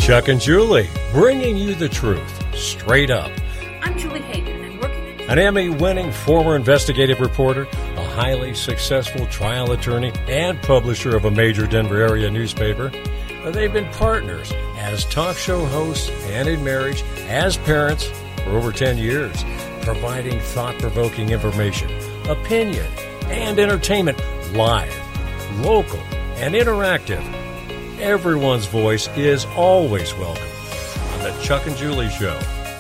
Chuck and Julie, bringing you the truth, straight up. I'm Julie Hagan, and I'm working at... An Emmy-winning former investigative reporter, a highly successful trial attorney, and publisher of a major Denver area newspaper. They've been partners as talk show hosts and in marriage, as parents, for over 10 years, providing thought-provoking information, opinion, and entertainment live, local, and interactive. Everyone's voice is always welcome on the Chuck and Julie Show.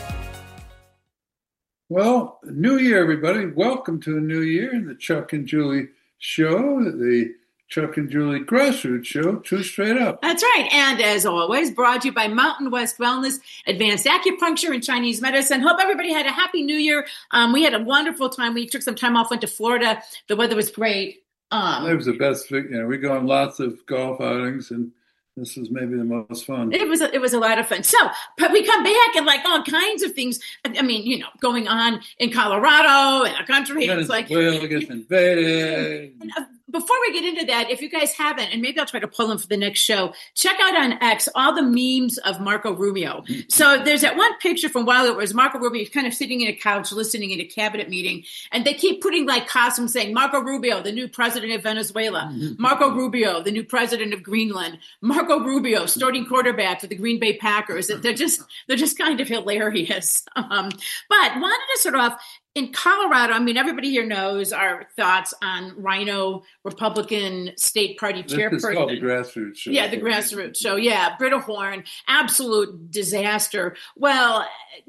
Well, New Year, everybody. Welcome to the New Year in the Chuck and Julie Show, the Chuck and Julie Grassroots Show, Two Straight Up. That's right. And as always, brought to you by Mountain West Wellness, Advanced Acupuncture and Chinese Medicine. Hope everybody had a happy New Year. We had a wonderful time. We took some time off, went to Florida. The weather was great. It was the best. We go on lots of golf outings, and this was maybe the most fun. It was a lot of fun. So, but we come back and like all kinds of things. I mean, going on in Colorado and our country. It's like Venezuela gets invaded. Before we get into that, if you guys haven't, and maybe I'll try to pull them for the next show, check out on X all the memes of Marco Rubio. So there's that one picture from a while ago where Marco Rubio is kind of sitting in a couch listening in a cabinet meeting, and they keep putting like costumes saying Marco Rubio, the new president of Venezuela, Marco Rubio, the new president of Greenland, Marco Rubio, starting quarterback for the Green Bay Packers. They're just kind of hilarious. But wanted to sort of in Colorado, I mean, everybody here knows our thoughts on Rhino Republican State Party chairperson. This is called the Grassroots Show. Yeah, the Grassroots Show. Yeah, Britta Horn, absolute disaster. Well,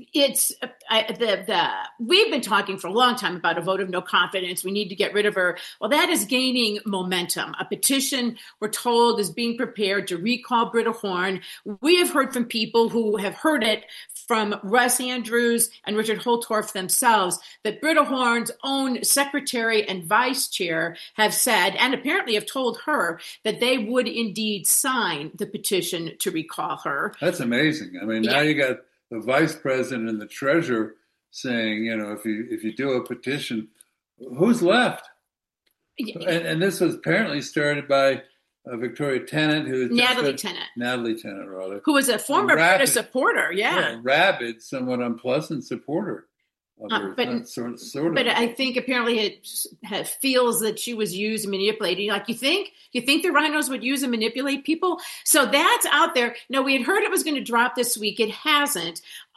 we've been talking for a long time about a vote of no confidence. We need to get rid of her. Well, that is gaining momentum. A petition, we're told, is being prepared to recall Britta Horn. We have heard from people who have heard it from Russ Andrews and Richard Holtorf themselves that Britta Horn's own secretary and vice chair have said, and apparently have told her, that they would indeed sign the petition to recall her. That's amazing. I mean, Now you got the vice president and the treasurer saying, if you do a petition, who's left? And this was apparently started by Victoria Tennant, Natalie Tennant, rather, who was a former Britta supporter. Yeah, rabid, somewhat unpleasant supporter. But I think apparently it feels that she was used and manipulated. Like you think the rhinos would use and manipulate people? So that's out there. Now we had heard it was going to drop this week. It hasn't.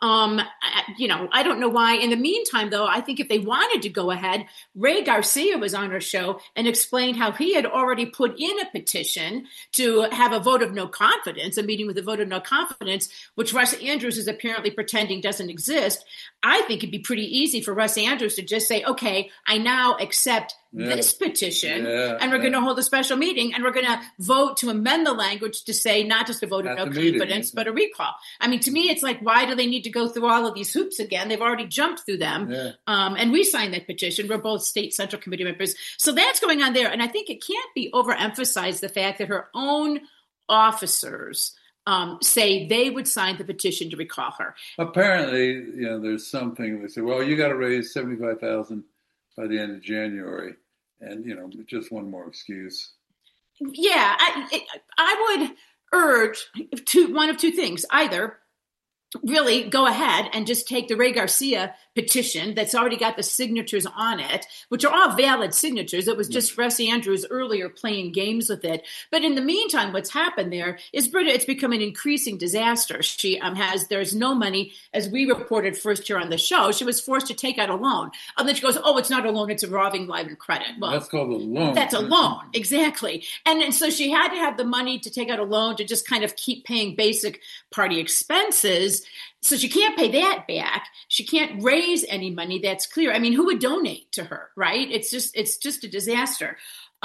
I don't know why. In the meantime, though, I think if they wanted to go ahead, Ray Garcia was on our show and explained how he had already put in a petition to have a vote of no confidence, a meeting with a vote of no confidence, which Russ Andrews is apparently pretending doesn't exist. I think it'd be pretty easy for Russ Andrews to just say, okay, I now accept this petition, and we're going to hold a special meeting, and we're going to vote to amend the language to say not just a vote of no confidence, but a recall. I mean, to me, it's like, why do they need to go through all of these hoops again? They've already jumped through them. And we signed that petition. We're both state central committee members. So that's going on there. And I think it can't be overemphasized, the fact that her own officers say they would sign the petition to recall her. Apparently, there's something they say, well, you got to raise $75,000 by the end of January. And, just one more excuse. Yeah, I would urge one of two things. Either really go ahead and just take the Ray Garcia petition that's already got the signatures on it, which are all valid signatures. It was just Russ Andrews earlier playing games with it. But in the meantime, what's happened there is Britta, it's become an increasing disaster. She there's no money, as we reported first here on the show. She was forced to take out a loan. And then she goes, oh, it's not a loan, it's a revolving line of credit. Well, that's called a loan. That's a loan, exactly. And so she had to have the money to take out a loan to just kind of keep paying basic party expenses. So she can't pay that back. She can't raise any money. That's clear. I mean, who would donate to her, right? It's just a disaster.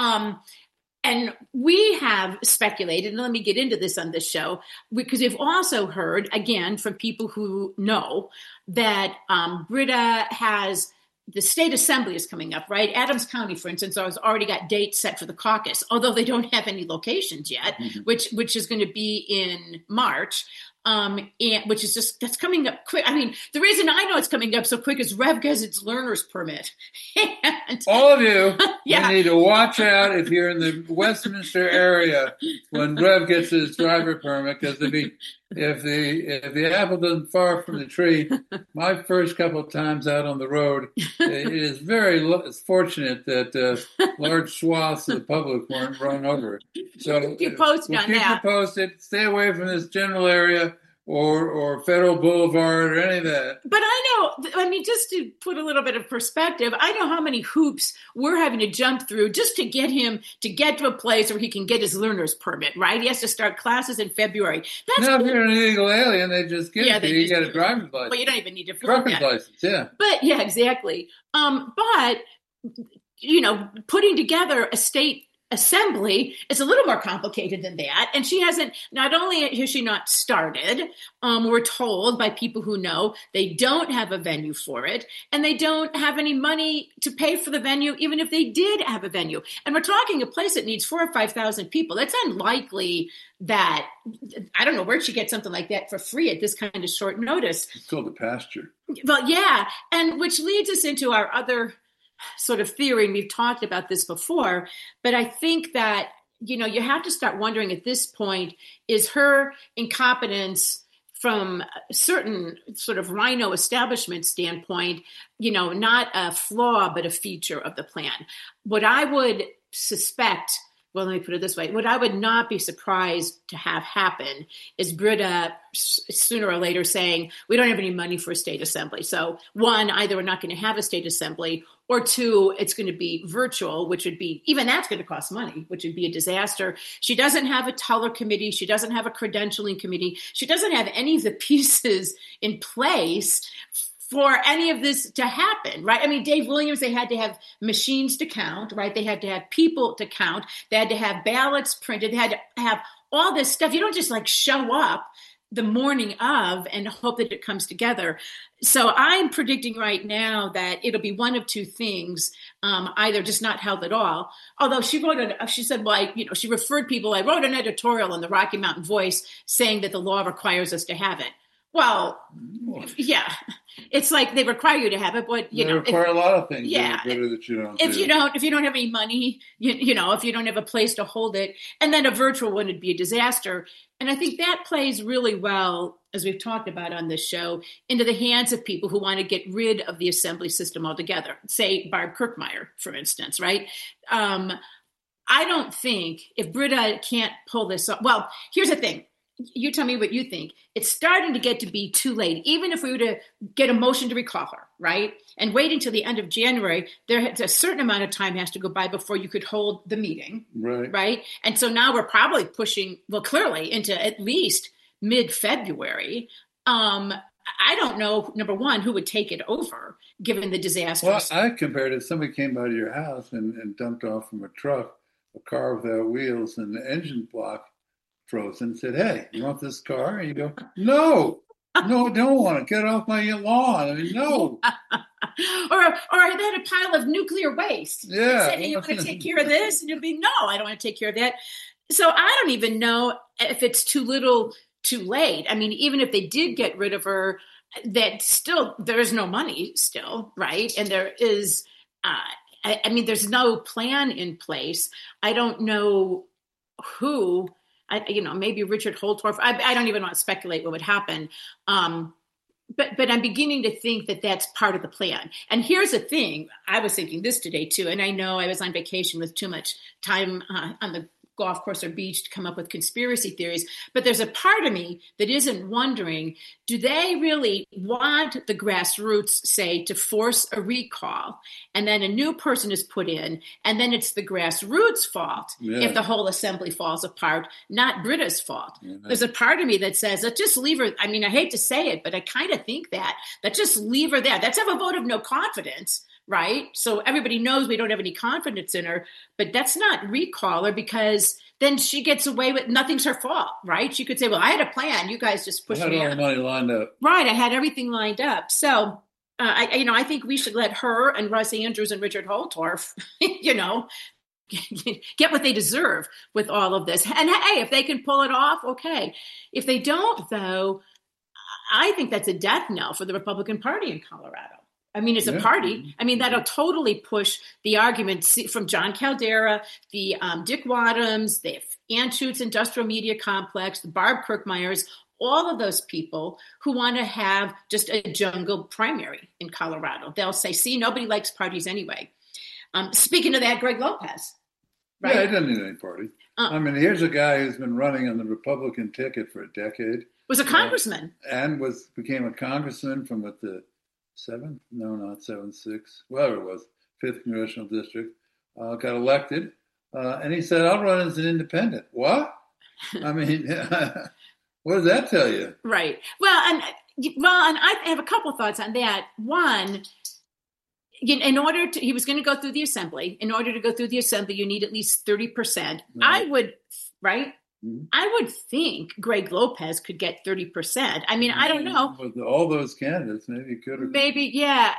And we have speculated, and let me get into this on this show, because we've also heard, again, from people who know that Britta has the state assembly is coming up, right? Adams County, for instance, has already got dates set for the caucus, although they don't have any locations yet, which is going to be in March. and which is just, that's coming up quick. I mean, the reason I know it's coming up so quick is Rev gets its learner's permit. And, all of you, yeah. you need to watch out if you're in the Westminster area when Rev gets his driver permit, because if the apple doesn't fall from the tree, my first couple of times out on the road, it is it's fortunate that large swaths of the public weren't run over. So you posted on keep that. you posted. Stay away from this general area or Federal Boulevard or any of that. But I mean, just to put a little bit of perspective, I know how many hoops we're having to jump through just to get him to get to a place where he can get his learner's permit, right? He has to start classes in February. Now, if you're an illegal alien, they just give it to you. You get a driver's license. Well, you don't even need to driver's license, yeah. But, yeah, exactly. But, putting together a state assembly is a little more complicated than that. And she hasn't, not only has she not started, we're told by people who know they don't have a venue for it, and they don't have any money to pay for the venue, even if they did have a venue. And we're talking a place that needs 4,000 or 5,000 people. That's unlikely that, I don't know, where'd she get something like that for free at this kind of short notice? It's called the pasture. Well, yeah. And which leads us into our other sort of theory, and we've talked about this before, but I think that, you have to start wondering at this point, is her incompetence from a certain sort of rhino establishment standpoint, not a flaw, but a feature of the plan? What I would suspect, well, let me put it this way, what I would not be surprised to have happen is Britta sooner or later saying, we don't have any money for a state assembly. So one, either we're not going to have a state assembly, or two, it's going to be virtual, which would be, even that's going to cost money, which would be a disaster. She doesn't have a teller committee. She doesn't have a credentialing committee. She doesn't have any of the pieces in place for any of this to happen, right? I mean, Dave Williams, they had to have machines to count, right? They had to have people to count. They had to have ballots printed. They had to have all this stuff. You don't just show up the morning of and hope that it comes together. So I'm predicting right now that it'll be one of two things, either just not held at all. Although she said, well, she referred people. I wrote an editorial in the Rocky Mountain Voice saying that the law requires us to have it. Well, yeah, it's like they require you to have it, but they require a lot of things. Yeah, that you don't. If you don't have any money, if you don't have a place to hold it, and then a virtual one would be a disaster. And I think that plays really well, as we've talked about on this show, into the hands of people who want to get rid of the assembly system altogether. Say Barb Kirkmeyer, for instance, right? I don't think if Britta can't pull this off. Well, here's the thing. You tell me what you think. It's starting to get to be too late. Even if we were to get a motion to recall her, right, and wait until the end of January, there's a certain amount of time has to go by before you could hold the meeting, right? And so now we're probably pushing, well, clearly into at least mid-February. I don't know, number one, who would take it over, given the disaster. Well, I compared it. Somebody came by to your house and dumped off from a truck a car without wheels and the engine block frozen, and said, hey, you want this car? And you go, no, I don't want to. Get off my lawn. I mean, no. or they had a pile of nuclear waste. Yeah. Said, hey, you want to take care of this? And you'll be, no, I don't want to take care of that. So I don't even know if it's too little too late. I mean, even if they did get rid of her, that still, there is no money still, right? And there is, I mean, there's no plan in place. I don't know who, maybe Richard Holtorf. I don't even want to speculate what would happen. But I'm beginning to think that that's part of the plan. And here's the thing. I was thinking this today, too. And I know I was on vacation with too much time on the golf course or beach to come up with conspiracy theories. But there's a part of me that isn't wondering, do they really want the grassroots, say, to force a recall, and then a new person is put in, and then it's the grassroots' fault if the whole assembly falls apart, not Britta's fault? Yeah. There's a part of me that says, let's just leave her. I mean, I hate to say it, but I kind of think that. Let's just leave her there. Let's have a vote of no confidence. Right? So everybody knows we don't have any confidence in her, but that's not recall her, because then she gets away with nothing's her fault, right? She could say, well, I had a plan. You guys just pushed me out. I had all the money lined up. Right. I had everything lined up. So, I think we should let her and Russ Andrews and Richard Holtorf, get what they deserve with all of this. And hey, if they can pull it off, okay. If they don't, though, I think that's a death knell for the Republican Party in Colorado. I mean, as a party, I mean, that'll totally push the argument from John Caldera, the Dick Wadhams, the Anschutz Industrial Media Complex, the Barb Kirkmeyers, all of those people who want to have just a jungle primary in Colorado. They'll say, see, nobody likes parties anyway. Speaking of that, Greg Lopez. Right? Yeah, he doesn't need any party. I mean, here's a guy who's been running on the Republican ticket for a decade. Was a congressman. And became a congressman from the 7th? No, not 7th, 6th, whatever it was, 5th Congressional District. Got elected. And he said, I'll run as an independent. What? I mean, what does that tell you? Right. Well, and I have a couple of thoughts on that. One, he was going to go through the assembly. In order to go through the assembly, you need at least 30%. Right. I would think Greg Lopez could get 30%. I mean, I don't know. With all those candidates, maybe he could have. Maybe, yeah.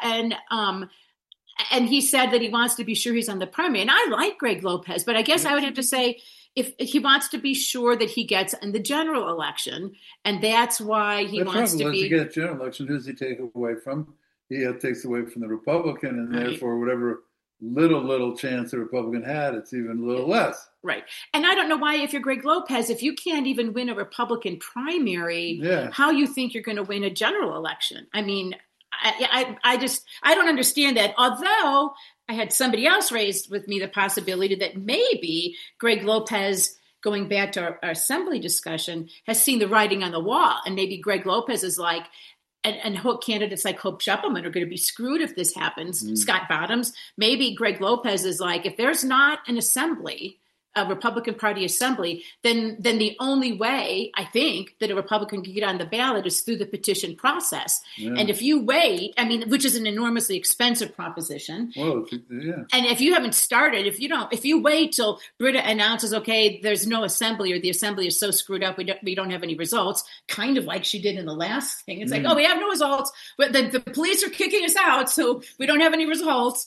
And he said that he wants to be sure he's on the primary. And I like Greg Lopez, but I guess I would have to say if he wants to be sure that he gets in the general election, and that's why he wants to be. To get general election, who does he take away from? He takes away from the Republican, and therefore whatever little chance the Republican had, it's even a little less. Right. And I don't know why, if you're Greg Lopez, if you can't even win a Republican primary, how you think you're going to win a general election. I mean, I don't understand that. Although I had somebody else raised with me the possibility that maybe Greg Lopez, going back to our assembly discussion, has seen the writing on the wall. And maybe Greg Lopez is like, and candidates like Hope Scheppelman are going to be screwed if this happens. Scott Bottoms, maybe Greg Lopez is like, if there's not an assembly, a Republican Party assembly, then the only way I think that a Republican can get on the ballot is through the petition process. Yeah. And if you wait, I mean, which is an enormously expensive proposition. Well, yeah. And if you haven't started, if you wait till Britta announces, okay, there's no assembly, or the assembly is so screwed up, we don't have any results, kind of like she did in the last thing. It's like, oh, we have no results, but the police are kicking us out, so we don't have any results.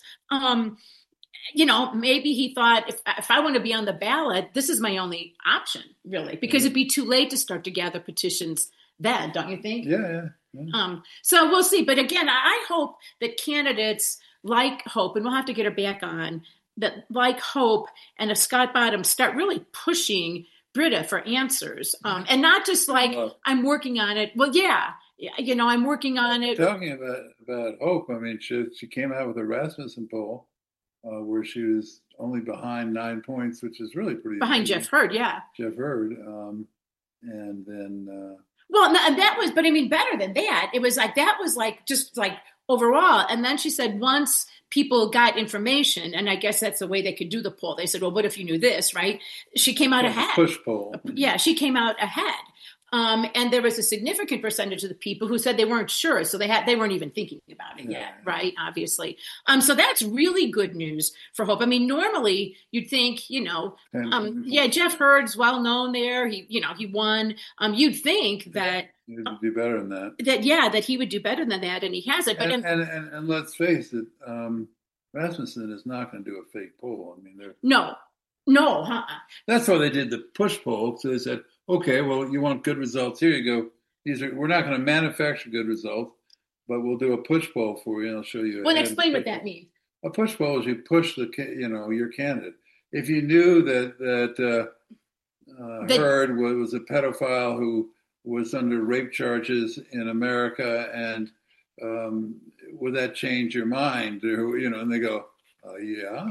Maybe he thought, if I want to be on the ballot, this is my only option, really, because it'd be too late to start to gather petitions then, don't you think? Yeah. So we'll see. But again, I hope that candidates like Hope, and we'll have to get her back on, that like Hope and if Scott Bottoms start really pushing Britta for answers, and not just like, I'm working on it. Well, I'm working on it. Talking about Hope, I mean, she came out with a Rasmussen poll, where she was only behind 9 points, which is really pretty behind amazing. Jeff Hurd, yeah. Jeff Hurd, and then. And that was, but I mean, better than that. It was like that was like just like overall. And then she said once people got information, and I guess that's the way they could do the poll. They said, well, what if you knew this, right? She came out ahead. Push poll. Yeah, she came out ahead. And there was a significant percentage of the people who said they weren't sure, so they weren't even thinking about it yet, right? Obviously, so that's really good news for Hope. I mean, normally you'd think, Jeff Hurd's well known there. He won. You'd think that he would do better than that. That he would do better than that, and he hasn't. But and let's face it, Rasmussen is not going to do a fake poll. I mean, no. That's why they did the push poll. So they said, okay, well, you want good results? Here you go. We're not going to manufacture good results, but we'll do a push poll for you, and I'll show you. Well, explain what that means. A push poll is you push your candidate. If you knew that Hurd was a pedophile who was under rape charges in America, and would that change your mind? And they go, yeah.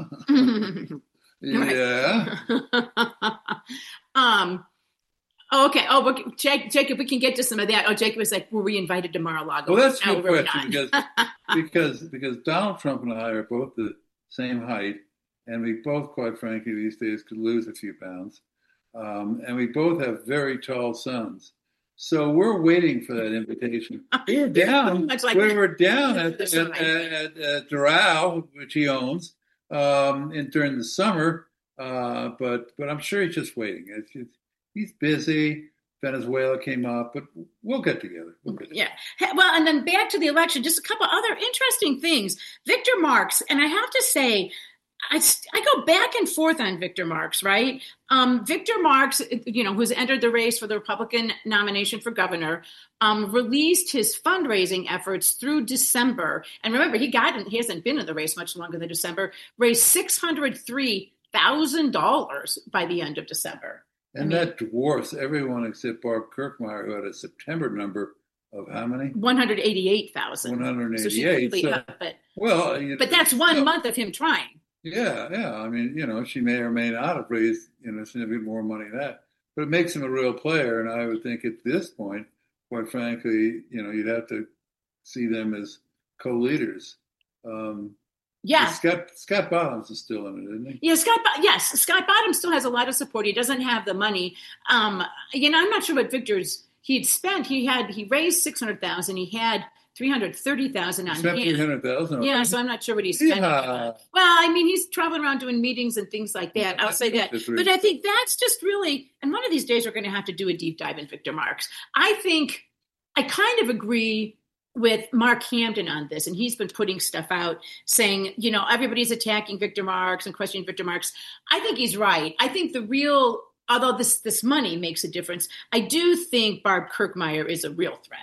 Yeah. Okay. Oh, Jacob, we can get to some of that. Oh, Jacob was like, were we invited to Mar-a-Lago? Well, that's a good question because Donald Trump and I are both the same height, and we both, quite frankly, these days could lose a few pounds, and we both have very tall sons. So we're waiting for that invitation. We were down. We're down at Doral, which he owns, during the summer. But I'm sure he's just waiting. He's busy. Venezuela came up, but we'll get together. Yeah. Well, and then back to the election, just a couple other interesting things. Victor Marx, and I have to say, I go back and forth on Victor Marx, right? Victor Marx, who's entered the race for the Republican nomination for governor, released his fundraising efforts through December. And remember, he hasn't been in the race much longer than December, raised $603,000 by the end of December. And that dwarfs everyone except Barb Kirkmeyer, who had a September number of how many? 188,000. 188. So she's completely up, but that's 1 month of him trying. Yeah. I mean, she may or may not have raised, significantly more money than that. But it makes him a real player. And I would think at this point, quite frankly, you'd have to see them as co-leaders. Scott Bottoms is still in it, isn't he? Yeah, Scott Bottoms still has a lot of support. He doesn't have the money. I'm not sure what he'd spent. He raised $600,000. He had $330,000 on hand. $300,000. Yeah, so I'm not sure what he's spending. Yeah. Well, I mean, he's traveling around doing meetings and things like that. I'll say that. But I think that's just really, and one of these days we're going to have to do a deep dive in Victor Marx. I think I kind of agree with Mark Hamden on this, and he's been putting stuff out saying, everybody's attacking Victor Marx and questioning Victor Marx. I think he's right. I think although this money makes a difference, I do think Barb Kirkmeyer is a real threat.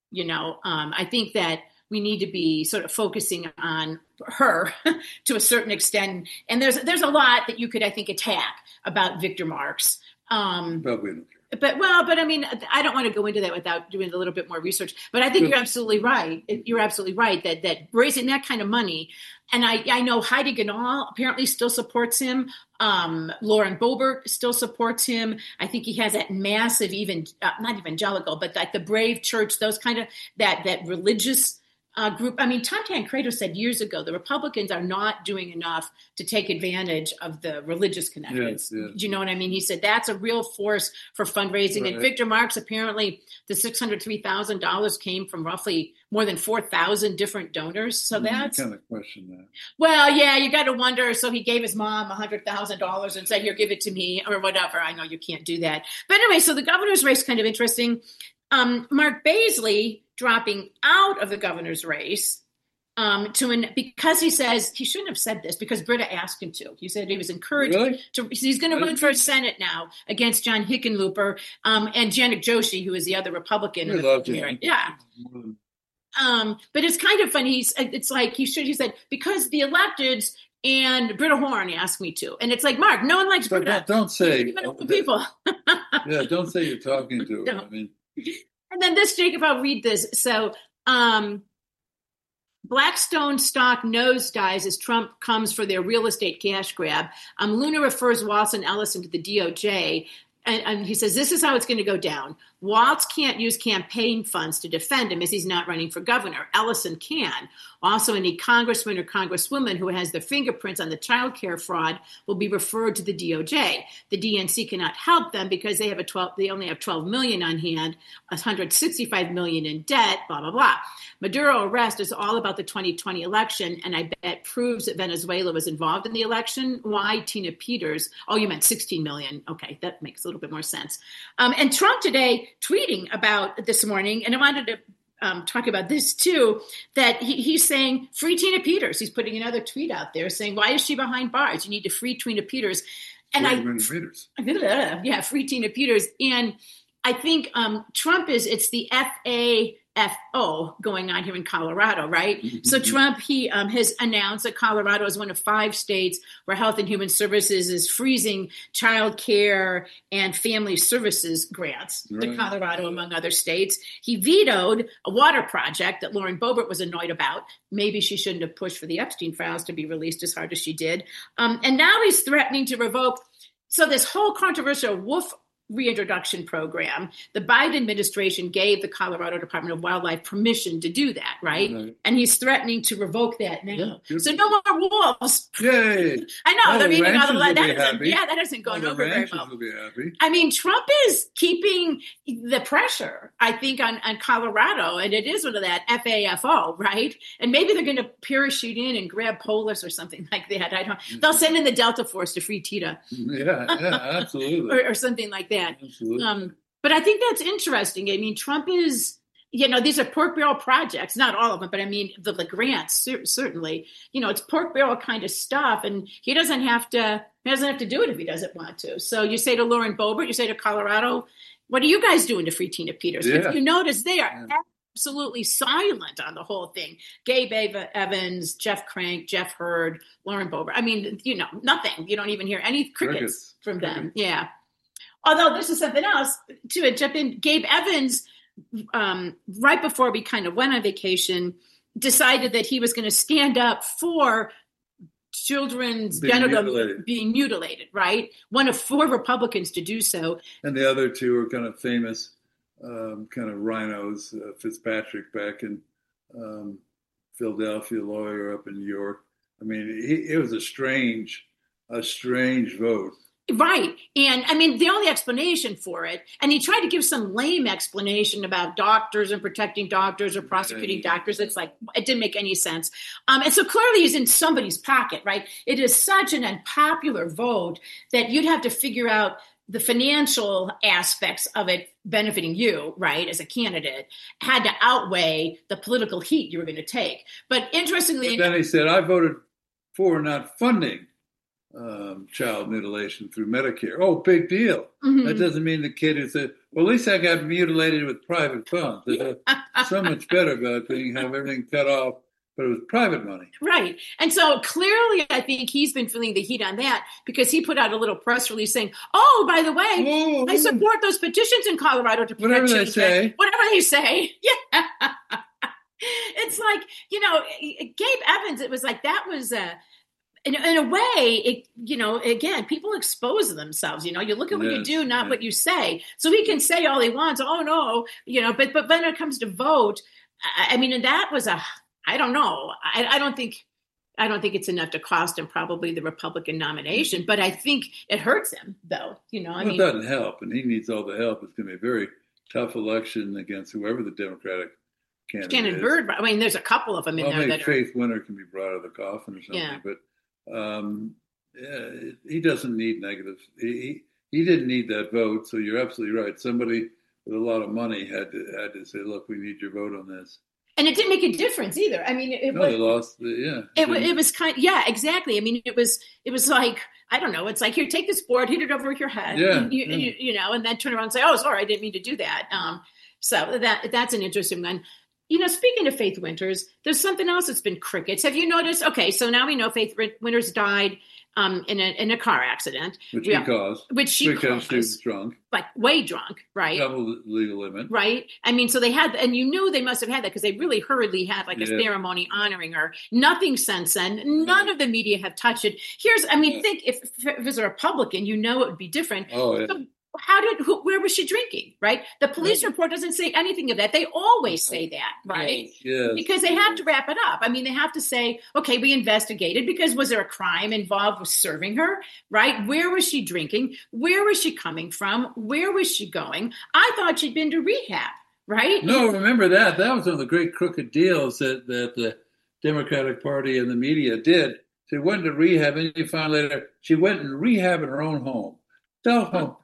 I think that we need to be sort of focusing on her to a certain extent. And there's a lot that you could, I think, attack about Victor Marx. But we don't care. But I mean, I don't want to go into that without doing a little bit more research. But I think you're absolutely right. You're absolutely right that raising that kind of money, and I know Heidi Ganahl apparently still supports him. Lauren Boebert still supports him. I think he has that massive, not evangelical, but like the Brave Church, those kind of that religious group. I mean, Tom Tancredo said years ago, the Republicans are not doing enough to take advantage of the religious connections. Yes. Do you know what I mean? He said that's a real force for fundraising. Right. And Victor Marx, apparently the $603,000 came from roughly more than 4,000 different donors. So that's kind of question that. Well, yeah, you got to wonder. So he gave his mom $100,000 and said, "Here, give it to me," or whatever. I know you can't do that. But anyway, so the governor's race kind of interesting. Mark Baisley dropping out of the governor's race because he says he shouldn't have said this because Britta asked him to. He said he was encouraged he's going to run for Senate now against John Hickenlooper and Janet Joshi, who is the other Republican. We love Janet. Yeah. But it's kind of funny. It's like he said, because the electeds and Britta Horn asked me to. And it's like, Mark, no one likes Britta. Don't say. Even people. Yeah, don't say you're talking to her. No. I mean. And then this, Jacob, I'll read this. So Blackstone stock nosedives as Trump comes for their real estate cash grab. Luna refers Walz and Ellison to the DOJ. And he says, this is how it's going to go down. Walz can't use campaign funds to defend him as he's not running for governor. Ellison can. Also, any congressman or congresswoman who has their fingerprints on the child care fraud will be referred to the DOJ. The DNC cannot help them because they only have $12 million on hand, $165 million in debt, blah, blah, blah. Maduro arrest is all about the 2020 election, and I bet proves that Venezuela was involved in the election. Why Tina Peters? Oh, you meant 16 million. Okay, that makes a little bit more sense. And Trump today tweeting about this morning, and I wanted to talk about this too, that he's saying, free Tina Peters. He's putting another tweet out there saying, why is she behind bars? You need to free Tina Peters. And free Tina Peters. And I think Trump it's the FAFO going on here in Colorado, right? Mm-hmm. So Trump, he has announced that Colorado is one of 5 states where Health and Human Services is freezing child care and family services grants to Colorado, among other states. He vetoed a water project that Lauren Boebert was annoyed about. Maybe she shouldn't have pushed for the Epstein files to be released as hard as she did. And now he's threatening to revoke. So this whole controversial wolf reintroduction program, the Biden administration gave the Colorado Department of Wildlife permission to do that, right? And he's threatening to revoke that now. Yeah, so no more wolves. Yay! I know. They're eating all the land. That isn't going over very well. Will be happy. I mean, Trump is keeping the pressure, I think, on Colorado, and it is one of that FAFO, right? And maybe they're going to parachute in and grab Polis or something like that. I don't. They'll send in the Delta Force to free Tita. Yeah, absolutely. or something like that. Absolutely. But I think that's interesting. I mean, Trump is, these are pork barrel projects, not all of them, but I mean, the grants, certainly, it's pork barrel kind of stuff. And he doesn't have to do it if he doesn't want to. So you say to Lauren Boebert, you say to Colorado, what are you guys doing to free Tina Peters? Yeah. If you notice, they are absolutely silent on the whole thing. Gabe Evans, Jeff Crank, Jeff Hurd, Lauren Boebert. I mean, nothing. You don't even hear any crickets from them. Yeah. Although this is something else to jump in. Gabe Evans, right before we kind of went on vacation, decided that he was going to stand up for children's genitals being mutilated, right? One of 4 Republicans to do so. And the other 2 are kind of famous kind of rhinos, Fitzpatrick back in Philadelphia, lawyer up in New York. I mean, it was a strange vote. Right. And I mean, the only explanation for it, and he tried to give some lame explanation about doctors and protecting doctors or prosecuting doctors. It's like, it didn't make any sense. And so clearly he's in somebody's pocket, right? It is such an unpopular vote that you'd have to figure out the financial aspects of it benefiting you, right, as a candidate, had to outweigh the political heat you were going to take. But interestingly, then he said, I voted for not funding child mutilation through Medicare. Oh, big deal. Mm-hmm. That doesn't mean the kid who said, well, at least I got mutilated with private funds. There's so much better about being have everything cut off, but it was private money. Right. And so clearly, I think he's been feeling the heat on that because he put out a little press release saying, oh, by the way, I support those petitions in Colorado to protect children. Whatever they say. Yeah. It's like, Gabe Evans, it was like that was in a way, again, people expose themselves. You look at what you do, not what you say. So he can say all he wants. Oh no, but when it comes to vote, I mean, and that was I don't know. I don't think it's enough to cost him probably the Republican nomination, but I think it hurts him though. It doesn't help, and he needs all the help. It's going to be a very tough election against whoever the Democratic candidate is. Bird. I mean, there's a couple of them in there. Maybe Faith Winter can be brought out of the coffin or something, but. He doesn't need negative. He didn't need that vote. So you're absolutely right. Somebody with a lot of money had to say, "Look, we need your vote on this." And it didn't make a difference either. I mean, they lost. It was exactly. I mean, it was like, I don't know. It's like, here, take this board, hit it over your head, and then turn around and say, "Oh, sorry, I didn't mean to do that." So that's an interesting one. Speaking of Faith Winters, there's something else that's been crickets. Have you noticed? Okay, so now we know Faith Winters died in a car accident. Which she caused. Because she was drunk. Like, way drunk, right? Double legal limit. Right? I mean, so they had, and they must have had that because they really hurriedly had like a ceremony honoring her. Nothing since then. None of the media have touched it. Think if it was a Republican, it would be different. Oh, yeah. So, where was she drinking, right? The police report doesn't say anything of that. They always say that, right? Yes. Because they have to wrap it up. I mean, they have to say, okay, we investigated because was there a crime involved with serving her, right? Where was she drinking? Where was she coming from? Where was she going? I thought she'd been to rehab, right? No, remember that. That was one of the great crooked deals that the Democratic Party and the media did. She went to rehab, and you find later she went and rehab in her own home. Self-home.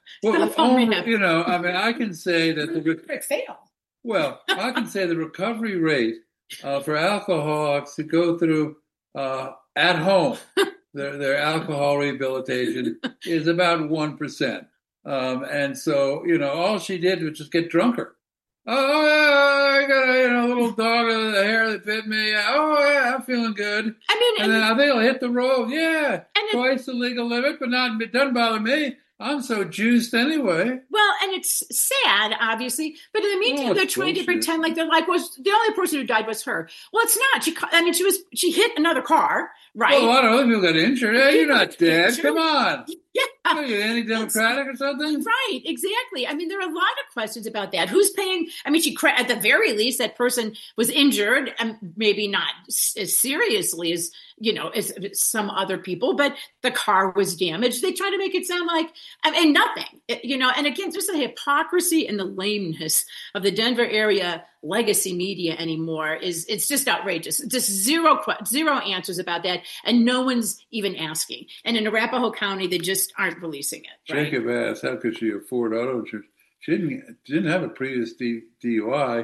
I can say that I can say the recovery rate for alcoholics to go through at home their alcohol rehabilitation is about 1%. And so, all she did was just get drunker. Oh, I got a little dog with the hair that bit me. Oh, yeah, I'm feeling good. And then I think I'll hit the road. Yeah, twice the legal limit, but it doesn't bother me. I'm so juiced anyway. Well, and it's sad, obviously, but in the meantime, they're trying to pretend like they're like, the only person who died was her. Well, it's not. She hit another car, right? Well, a lot of other people got injured. Hey, you're not dead. Come on. Yeah. Are you anti-democratic or something? Right, exactly. I mean, there are a lot of questions about that. Who's paying? I mean, at the very least, that person was injured, and maybe not as seriously as some other people, but the car was damaged. They try to make it sound like, nothing, and again, just the hypocrisy and the lameness of the Denver area legacy media anymore it's just outrageous. Just zero answers about that, and no one's even asking. And in Arapahoe County, they just aren't releasing it. Right? Jacob asked, how could she afford auto insurance? She didn't have a previous DUI.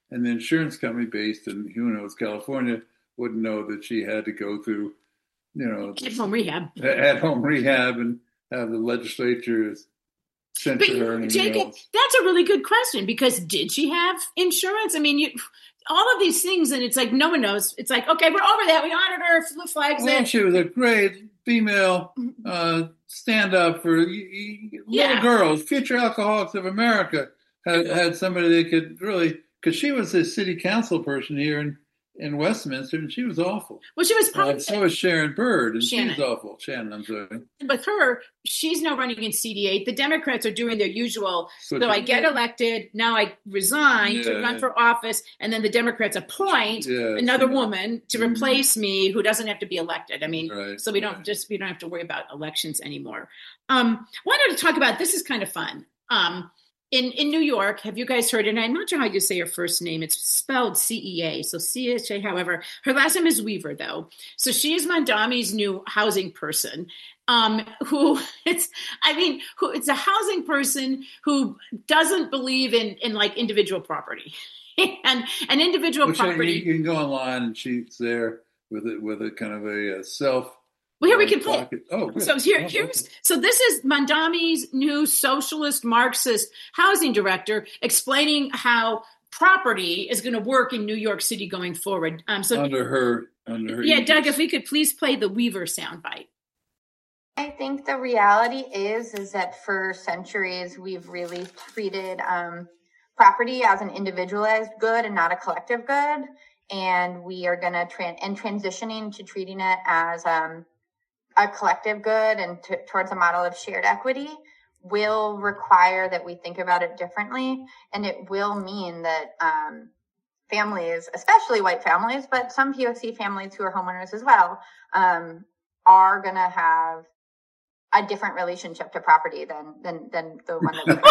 and the insurance company based in, who knows, California, wouldn't know that she had to go through, at-home rehab, and have the legislature censure her. And Jacob, that's a really good question, because did she have insurance? I mean, all of these things, and it's like no one knows. It's like, okay, we're over that. We honored her, flew flags in. She was a great female stand-up for little girls. Future Alcoholics of America had somebody they could really, because she was a city council person here in Westminster, and she was awful. Well, she was part so was Sharon Bird, and Shannon. she's awful. Shannon, I'm sorry. With her, she's now running in CD8. The Democrats are doing their usual. So I get elected, now I resign to run for office, and then the Democrats appoint another woman to replace me who doesn't have to be elected. I mean, so we don't have to worry about elections anymore. Wanted to talk about, this is kind of fun. In New York, have you guys heard, and I'm not sure how you say her first name. It's spelled CEA, so CHA, however. Her last name is Weaver, though. So she is Mondami's new housing person, who it's a housing person who doesn't believe in like individual property. And an individual property. You can go online, and she's there with a kind of a self. Well, here we can play. Oh, good. So so this is Mondami's new socialist Marxist housing director explaining how property is going to work in New York City going forward. Under her. Yeah, Doug, if we could please play the Weaver soundbite. I think the reality is that for centuries we've really treated property as an individualized good and not a collective good, and we are going to transitioning to treating it as a collective good and towards a model of shared equity will require that we think about it differently. And it will mean that families, especially white families, but some POC families who are homeowners as well, are going to have a different relationship to property than the one that we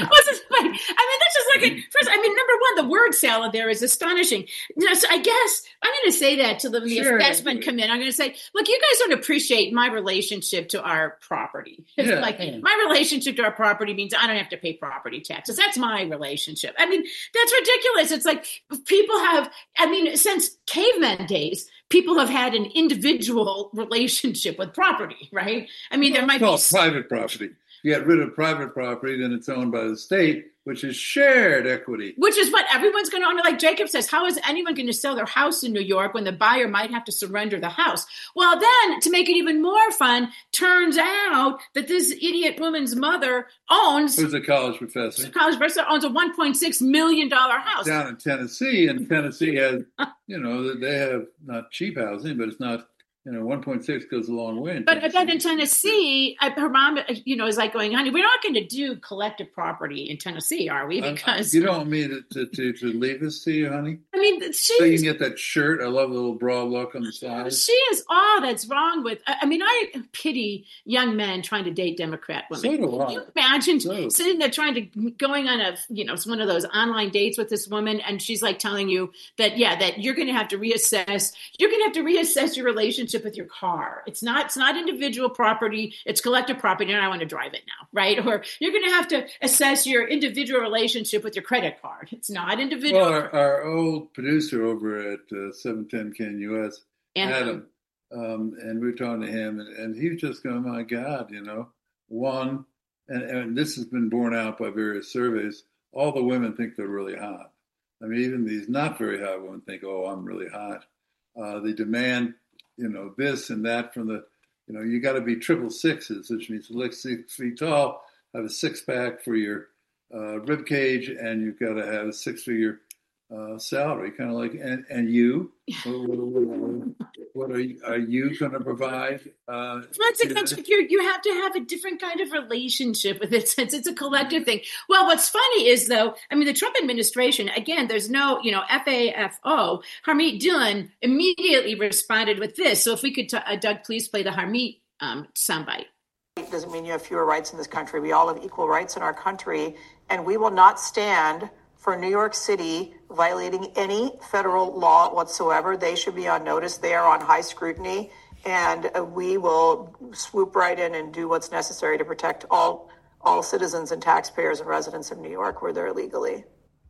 that's just like first. I mean, number one, the word salad there is astonishing. So I guess I'm going to say that to the investment come in. I'm going to say, look, you guys don't appreciate my relationship to our property. My relationship to our property means I don't have to pay property taxes. That's my relationship. I mean, that's ridiculous. It's like people have. I mean, since caveman days, people have had an individual relationship with property, right? I mean, there might be private property. You get rid of private property, then it's owned by the state, which is shared equity. Which is what everyone's going to own. Like Jacob says, how is anyone going to sell their house in New York when the buyer might have to surrender the house? Well, then, to make it even more fun, turns out that this idiot woman's mother owns... Who's a college professor. Owns a $1.6 million house. Down in Tennessee, and Tennessee has, they have not cheap housing, but it's not... 1.6 goes a long way. But then in Tennessee, her mom, is like going, honey, we're not going to do collective property in Tennessee, are we? Because you don't want me to leave this to you, honey? I mean, so you can get that shirt. I love the little bra look on the side. She is all that's wrong with. I mean, I pity young men trying to date Democrat women. So do I. Can you imagine sitting there going on one of those online dates with this woman, and she's like telling you that you're going to have to reassess. You're going to have to reassess your relationship with your car. It's not individual property, it's collective property, and I want to drive it now, right? Or you're going to have to assess your individual relationship with your credit card. It's not individual. Well, our old producer over at 710 KNUS, Adam, and we were talking to him, and he was just going, my God, one, and this has been borne out by various surveys, all the women think they're really hot. I mean, even these not very hot women think, oh, I'm really hot. They demand this and that from the, you got to be 666s, which means look 6 feet tall, have a six-pack for your rib cage, and you've got to have a six-figure salary, kind of like, and you, what are you going to provide? You have to have a different kind of relationship with it, since it's a collective thing. Well, what's funny is, though, I mean, the Trump administration, again, there's no, FAFO. Harmeet Dillon immediately responded with this. So if we could, Doug, please play the Harmeet soundbite. It doesn't mean you have fewer rights in this country. We all have equal rights in our country, and we will not stand for New York City violating any federal law whatsoever. They should be on notice. They are on high scrutiny, and we will swoop right in and do what's necessary to protect all citizens and taxpayers and residents of New York where they're legally.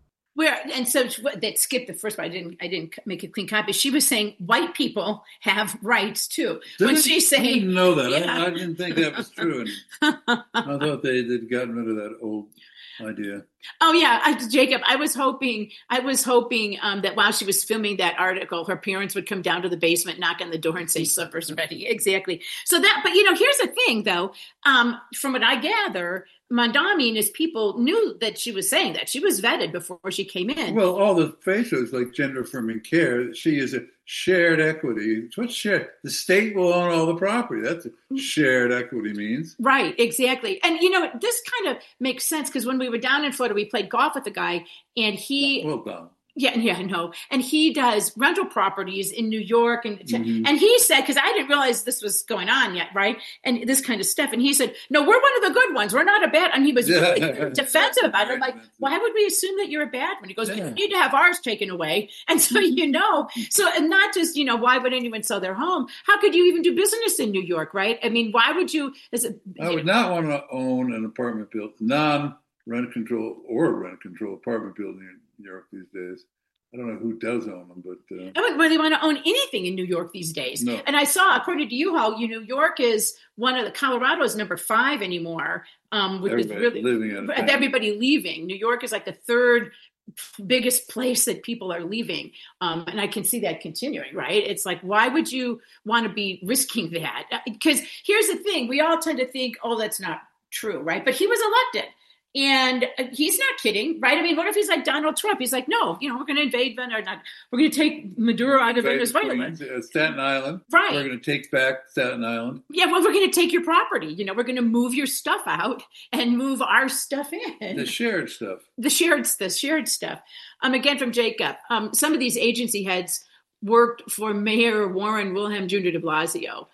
and so that skipped the first part. I didn't make a clean copy. She was saying white people have rights too. She's saying, I didn't know that. Yeah. I didn't think that was true. I thought they'd gotten rid of that old idea. Oh yeah, Jacob. I was hoping that while she was filming that article, her parents would come down to the basement, knock on the door, and say "supper's ready." Exactly. So but here's the thing, though. From what I gather, Mondami and his people knew that she was saying that. She was vetted before she came in. Well, all the facials like Gender Affirming Care, she is a shared equity. What's shared? The state will own all the property. That's what shared equity means. Right, exactly. And, this kind of makes sense because when we were down in Florida, we played golf with a guy and he... Well done. Yeah, I know. And he does rental properties in New York. And he said, because I didn't realize this was going on yet, right? And this kind of stuff. And he said, no, we're one of the good ones. We're not a bad. And he was really defensive about it. I'm like, why would we assume that you're a bad one? He goes, we need to have ours taken away. And so, so and not just, why would anyone sell their home? How could you even do business in New York, right? I mean, why would you? I would not want to own an apartment building, non-rent control or rent control apartment building in New York these days. I don't know who does own them, but... I wouldn't really want to own anything in New York these days. No. And I saw, according to U-Haul, New York is one of the... Colorado's number 5 anymore. Everybody leaving. New York is like the 3rd biggest place that people are leaving. And I can see that continuing, right? It's like, why would you want to be risking that? Because here's the thing. We all tend to think, oh, that's not true, right? But he was elected. And he's not kidding, right? I mean, what if he's like Donald Trump? He's like, no, we're going to invade Venezuela. We're going to take Maduro out of Venezuela. Staten Island. Right. We're going to take back Staten Island. Yeah, well, we're going to take your property. We're going to move your stuff out and move our stuff in. The shared stuff. The shared stuff. Again, from Jacob, some of these agency heads worked for Mayor Warren Wilhelm Jr. de Blasio.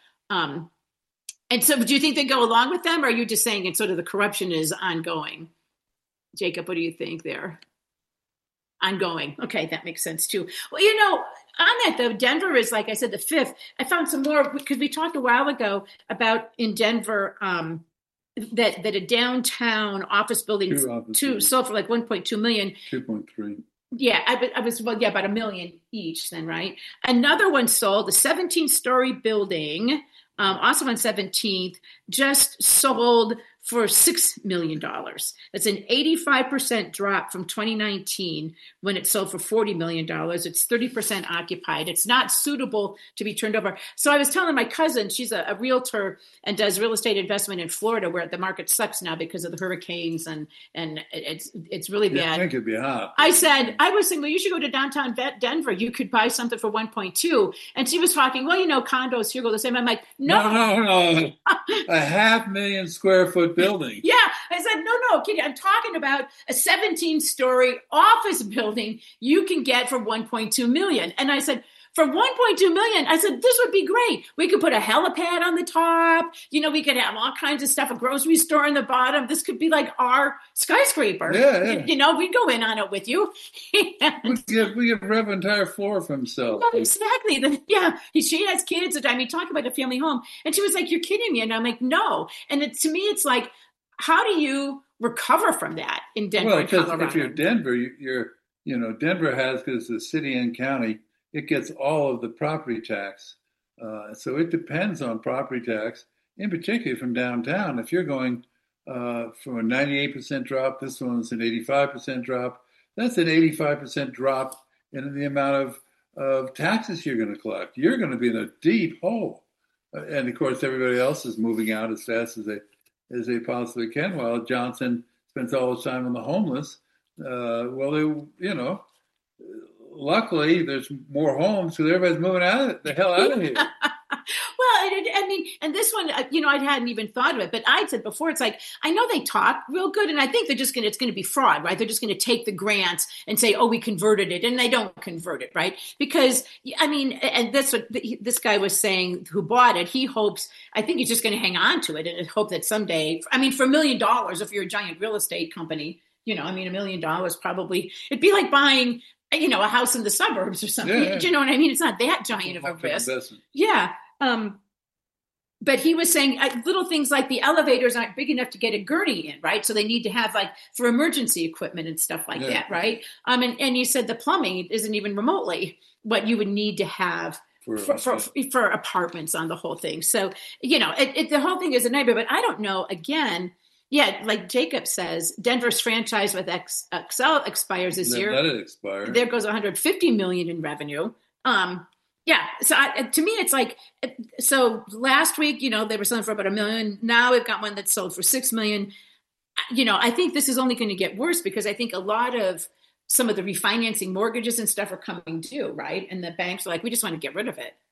And so do you think they go along with them, or are you just saying it's sort of the corruption is ongoing? Jacob, what do you think there? Ongoing. Okay, that makes sense too. Well, on that though, Denver is, like I said, the 5th. I found some more because we talked a while ago about in Denver that a downtown office building sold for like $1.2 million. 2.3. Yeah, I was about $1 million each then, right? Another one sold, the 17-story building, also on 17th, just sold for $6 million. That's an 85% drop from 2019 when it sold for $40 million. It's 30% occupied. It's not suitable to be turned over. So I was telling my cousin, she's a realtor and does real estate investment in Florida, where the market sucks now because of the hurricanes and it's really bad. I think it'd be hot. I was saying, well, you should go to downtown Denver. You could buy something for 1.2. And she was talking, well, condos here go the same. I'm like, no. A 500,000 square foot building. Yeah. I said, no, kidding. I'm talking about a 17-story office building you can get for 1.2 million. And I said, for 1.2 million, I said, this would be great. We could put a helipad on the top. We could have all kinds of stuff, a grocery store on the bottom. This could be like our skyscraper. Yeah. We'd go in on it with you. We give Rev an entire floor for himself. Yeah, exactly. She has kids. Talk about a family home. And she was like, you're kidding me. And I'm like, no. And to me, it's like, how do you recover from that in Denver? Well, because if you're Denver, Denver has, because the city and county, it gets all of the property tax. So it depends on property tax, in particular from downtown. If you're going from a 98% drop, this one's an 85% drop. That's an 85% drop in the amount of taxes you're going to collect. You're going to be in a deep hole. And of course, everybody else is moving out as fast as they possibly can, while Johnson spends all his time on the homeless. Luckily, there's more homes, so everybody's moving the hell out of here. Well, and this one, I hadn't even thought of it, but I said before, it's like, I know they talk real good, and I think it's going to be fraud, right? They're just going to take the grants and say, oh, we converted it, and they don't convert it, right? Because, and that's what this guy was saying who bought it. He hopes, I think he's just going to hang on to it and hope that someday, for $1 million, if you're a giant real estate company, $1 million probably, it'd be like buying a house in the suburbs or something. Yeah. Do you know what I mean? It's not that giant of a risk. Investment. Yeah. But he was saying little things like the elevators aren't big enough to get a gurney in, right? So they need to have like for emergency equipment and stuff like that, right? And you said the plumbing isn't even remotely what you would need to have for apartments on the whole thing. So, the whole thing is a nightmare, but I don't know, again, like Jacob says, Denver's franchise with Xcel expires this year. Let it expire. There goes $150 million in revenue. So to me, it's like, so last week, they were selling for about $1 million. Now we've got one that's sold for $6 million. I think this is only going to get worse because I think a lot of some of the refinancing mortgages and stuff are coming due, right? And the banks are like, we just want to get rid of it.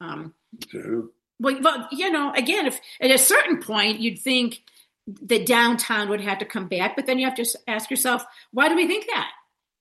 Well, again, if at a certain point you'd think the downtown would have to come back, but then you have to ask yourself, why do we think that?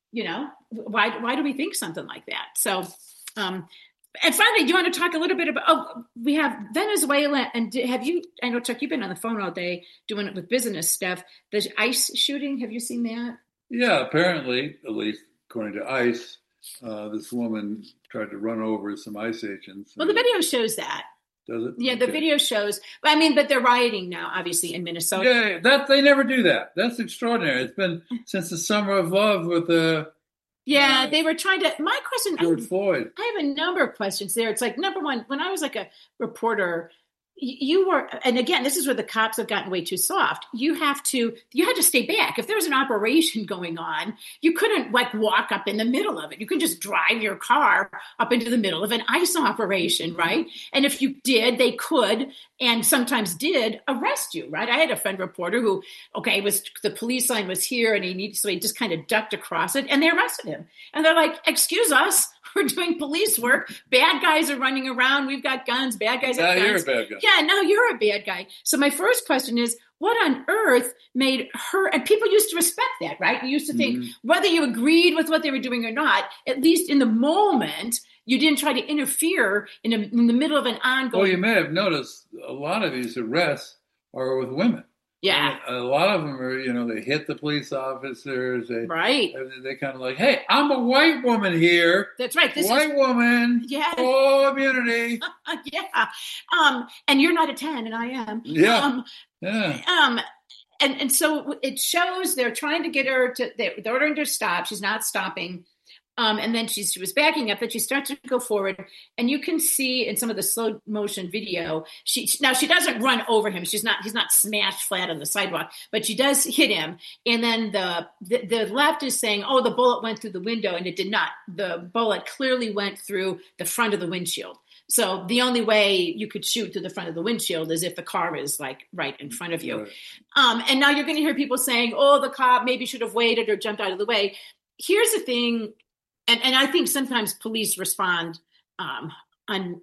Why do we think something like that? So, and finally, do you want to talk a little bit about, we have Venezuela, and I know, Chuck, you've been on the phone all day doing it with business stuff. The ICE shooting, have you seen that? Yeah, apparently, at least according to ICE, this woman tried to run over some ICE agents. Well, the video shows that. Does it? Yeah, the video shows. But they're rioting now, obviously, in Minnesota. Yeah, they never do that. That's extraordinary. It's been since the Summer of Love with they were trying to. My question, George Floyd. I have a number of questions there. It's like, number one, when I was like a reporter, you were, and again, this is where the cops have gotten way too soft. You had to stay back. If there was an operation going on, you couldn't like walk up in the middle of it. You couldn't just drive your car up into the middle of an ICE operation, right? And if you did, they could, and sometimes did, arrest you, right? I had a friend reporter who, the police line was here, and he just kind of ducked across it, and they arrested him. And they're like, excuse us, we're doing police work. Bad guys are running around. We've got guns. Bad guys have guns. You're a bad guy. Yeah, now you're a bad guy. So my first question is, what on earth made her, and people used to respect that, right? You used to think whether you agreed with what they were doing or not, at least in the moment, you didn't try to interfere in the middle of an ongoing. Well, you may have noticed a lot of these arrests are with women. Yeah. And a lot of them are, they hit the police officers. Right. They kind of like, hey, I'm a white woman here. That's right. White woman. Yeah. Oh, immunity. Yeah. And you're not a 10 and I am. Yeah. And so it shows they're trying to get her they're ordering her to stop. She's not stopping. And then she was backing up, but she starts to go forward, and you can see in some of the slow motion video, she doesn't run over him. He's not smashed flat on the sidewalk, but she does hit him. And then the left is saying, oh, the bullet went through the window, and it did not. The bullet clearly went through the front of the windshield. So the only way you could shoot through the front of the windshield is if the car is like right in front of you. Right. And now you're going to hear people saying, oh, the cop maybe should have waited or jumped out of the way. Here's the thing. And I think sometimes police respond and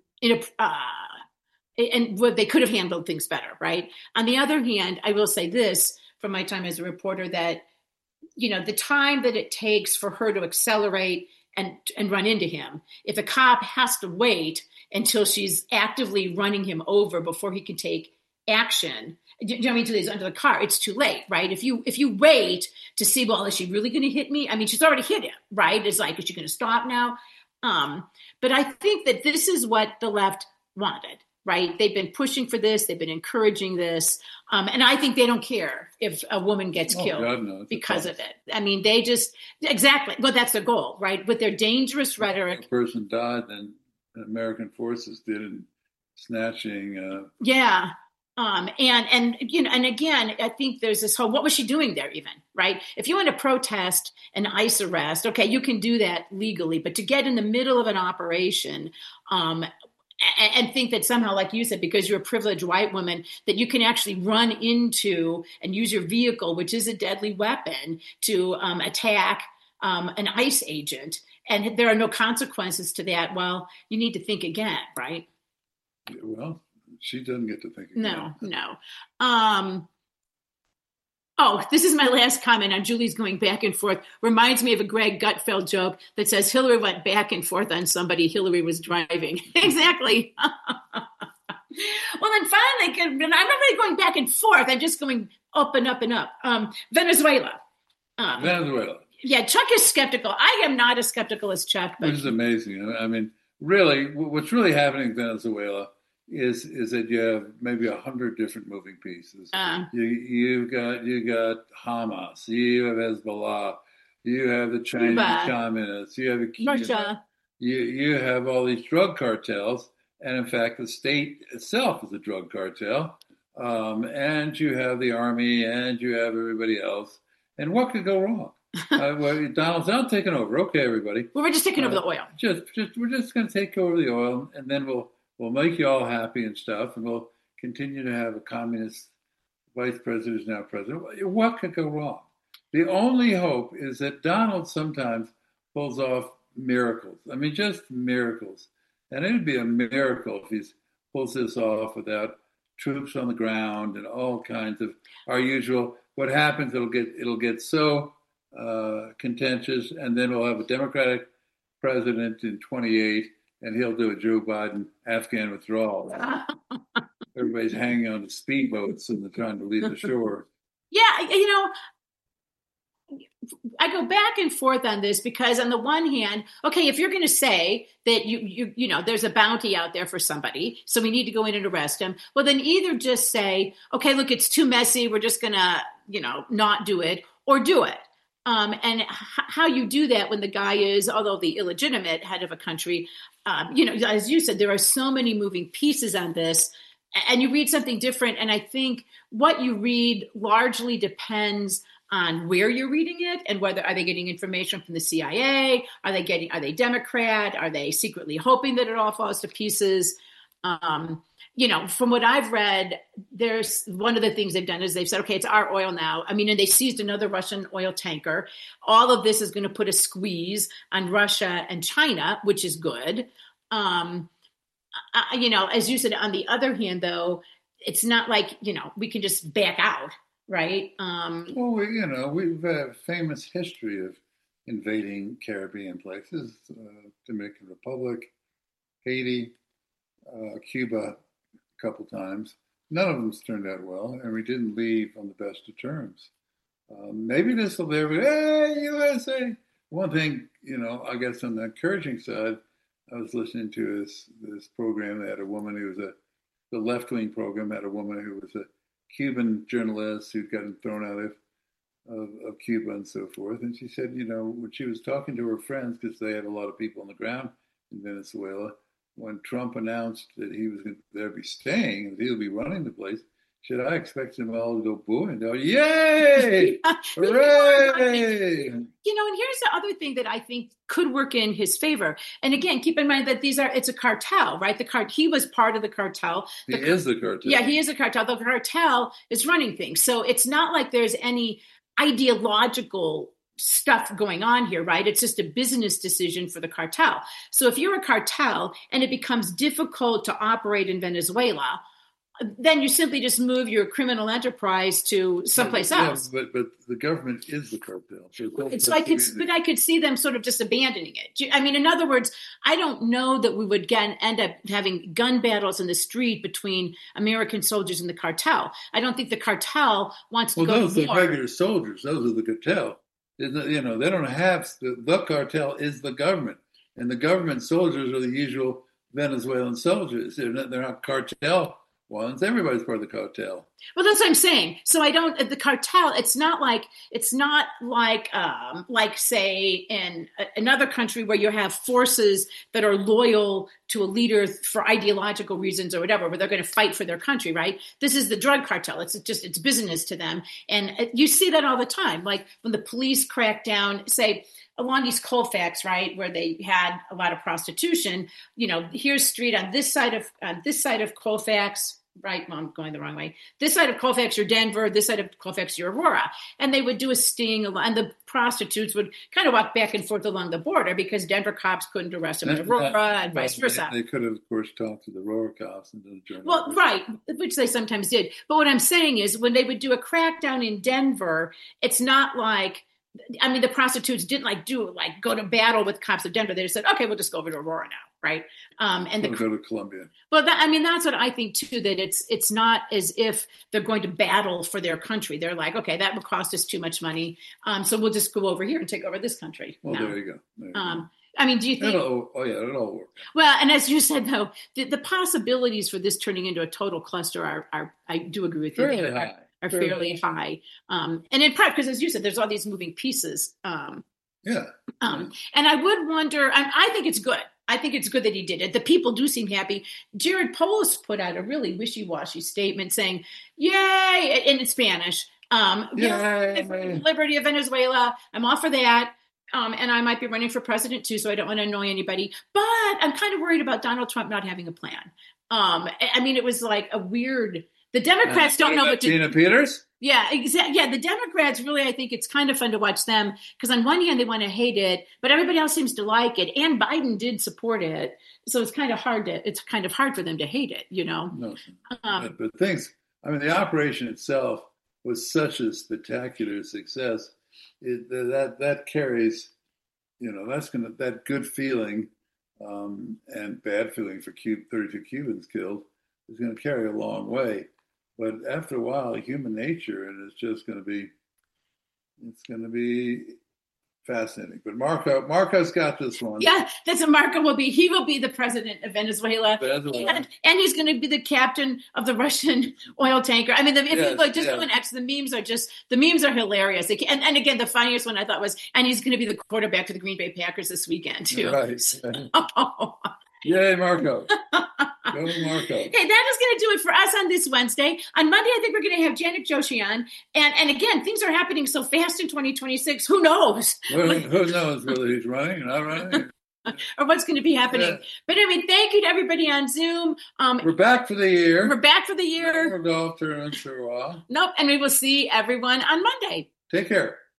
they could have handled things better, right? On the other hand, I will say this from my time as a reporter that, the time that it takes for her to accelerate and run into him, if a cop has to wait until she's actively running him over before he can take action, until he's under the car, it's too late, right? If you wait to see, well, is she really going to hit me? I mean, she's already hit him, right? It's like, is she going to stop now? But I think that this is what the left wanted, right? They've been pushing for this. They've been encouraging this. And I think they don't care if a woman gets killed because of it. I mean, they just, exactly. Well, that's their goal, right? With their dangerous rhetoric. A person died and American forces did in snatching. And again, I think there's this whole, what was she doing there even, right? If you want to protest an ICE arrest, okay, you can do that legally, but to get in the middle of an operation, and think that somehow, like you said, because you're a privileged white woman, that you can actually run into and use your vehicle, which is a deadly weapon, to attack an ICE agent, and there are no consequences to that, well, you need to think again, right? Well, she doesn't get to think again. No. This is my last comment on Julie's going back and forth. Reminds me of a Greg Gutfeld joke that says Hillary went back and forth on somebody. Hillary was driving. Exactly. Well, then finally, I'm not really going back and forth. I'm just going up and up and up. Venezuela. Venezuela. Yeah, Chuck is skeptical. I am not as skeptical as Chuck. Which is amazing. I mean, really, what's really happening in Venezuela is that you have maybe 100 different moving pieces. You got Hamas, you have Hezbollah, you have the Chinese communists, you have Russia. You have all these drug cartels, and in fact, the state itself is a drug cartel. And you have the army, and you have everybody else. And what could go wrong? Donald's not taking over. Okay, everybody. Well, we're just taking over the oil. We're just going to take over the oil, and then we'll make you all happy and stuff, and we'll continue to have a communist vice president who's now president. What could go wrong? The only hope is that Donald sometimes pulls off miracles. I mean, just miracles. And it would be a miracle if he pulls this off without troops on the ground and all kinds of our usual. What happens? It'll get so contentious, and then we'll have a Democratic president in 28, and he'll do a Joe Biden Afghan withdrawal. Everybody's hanging on to speedboats and they're trying to leave the shore. Yeah, I go back and forth on this because on the one hand, okay, if you're going to say that you know there's a bounty out there for somebody, so we need to go in and arrest him, well then either just say, okay, look, it's too messy, we're just going to not do it, or do it. And how you do that when the guy is, although the illegitimate head of a country, as you said, there are so many moving pieces on this, and you read something different. And I think what you read largely depends on where you're reading it and whether are they getting information from the CIA? Are they Democrat? Are they secretly hoping that it all falls to pieces? From what I've read, there's one of the things they've done is they've said, okay, it's our oil now. I mean, and they seized another Russian oil tanker. All of this is going to put a squeeze on Russia and China, which is good. As you said, on the other hand, though, it's not like, we can just back out, right? Well, we've had a famous history of invading Caribbean places, Dominican Republic, Haiti, Cuba, a couple times. None of them's turned out well, and we didn't leave on the best of terms. Maybe this will be hey, USA. One thing, I guess on the encouraging side, I was listening to this program. They had a woman who was the left-wing program had a woman who was a Cuban journalist who'd gotten thrown out of Cuba and so forth. And she said, when she was talking to her friends, because they had a lot of people on the ground in Venezuela, when Trump announced that he was going to be staying and he'll be running the place, I expect them all to go boo and go, yay! Hooray! And here's the other thing that I think could work in his favor. And again, keep in mind that it's a cartel, right? He was part of the cartel. He is the cartel. Yeah, he is a cartel. The cartel is running things. So it's not like there's any ideological stuff going on here, right? It's just a business decision for the cartel. So if you're a cartel and it becomes difficult to operate in Venezuela, then you simply just move your criminal enterprise to someplace else. But the government is the cartel. I could see them sort of just abandoning it. I mean, in other words, I don't know that we would end up having gun battles in the street between American soldiers and the cartel. I don't think the cartel wants to go to war. Well, those are regular soldiers. Those are the cartel. They don't have the cartel is the government, and the government soldiers are the usual Venezuelan soldiers. They're not cartel ones. Everybody's part of the cartel. Well, that's what I'm saying. So the cartel, it's not like say in another country where you have forces that are loyal to a leader for ideological reasons or whatever, where they're going to fight for their country, right? This is the drug cartel. It's business to them. And you see that all the time. Like when the police crack down, say, along East Colfax, right, where they had a lot of prostitution, here's street on this side of Colfax, right? Well, I'm going the wrong way. This side of Colfax, you're Denver. This side of Colfax, you're Aurora. And they would do a sting, and the prostitutes would kind of walk back and forth along the border because Denver cops couldn't arrest them in Aurora and vice versa. They could have, of course, talked to the Aurora cops and done a journal. Well, right, which they sometimes did. But what I'm saying is when they would do a crackdown in Denver, it's not like, the prostitutes didn't go to battle with cops of Denver. They just said, okay, we'll just go over to Aurora now, right? And we'll go to Columbia. Well, that's what I think too. That it's not as if they're going to battle for their country. They're like, okay, that would cost us too much money, so we'll just go over here and take over this country. Well, there you go. I mean, do you think? It'll all work. Well, and as you said, though, the possibilities for this turning into a total cluster are I do agree with you, are fairly high. And in part, because as you said, there's all these moving pieces. And I would wonder, I think it's good. I think it's good that he did it. The people do seem happy. Jared Polis put out a really wishy-washy statement saying, yay, in Spanish, liberty of Venezuela. I'm all for that. And I might be running for president too, so I don't want to annoy anybody. But I'm kind of worried about Donald Trump not having a plan. I mean, it was like a weird... The Democrats don't know what to do. Tina Peters? Yeah, exactly. Yeah, the Democrats really, I think it's kind of fun to watch them because on one hand they want to hate it, but everybody else seems to like it, and Biden did support it, so it's kind of hard for them to hate it, you know. No, but the operation itself was such a spectacular success that carries, that good feeling and bad feeling for 32 Cubans killed is going to carry a long way. But after a while, human nature, and it's going to be fascinating. But Marco's got this one. Yeah, that's what Marco will be. He will be the president of Venezuela. And he's going to be the captain of the Russian oil tanker. I mean, the memes are hilarious. And again, the funniest one I thought was, and he's going to be the quarterback for the Green Bay Packers this weekend too. Right. Yay, Marco. Go Marco. Okay, that is going to do it for us on this Wednesday. On Monday, I think we're going to have Janet Joshi on. And again, things are happening so fast in 2026. Who knows? Who knows whether he's running or not running? Or what's going to be happening. Yeah. But anyway, thank you to everybody on Zoom. We're back for the year. No more golf tournaments for a while. Nope. And we will see everyone on Monday. Take care.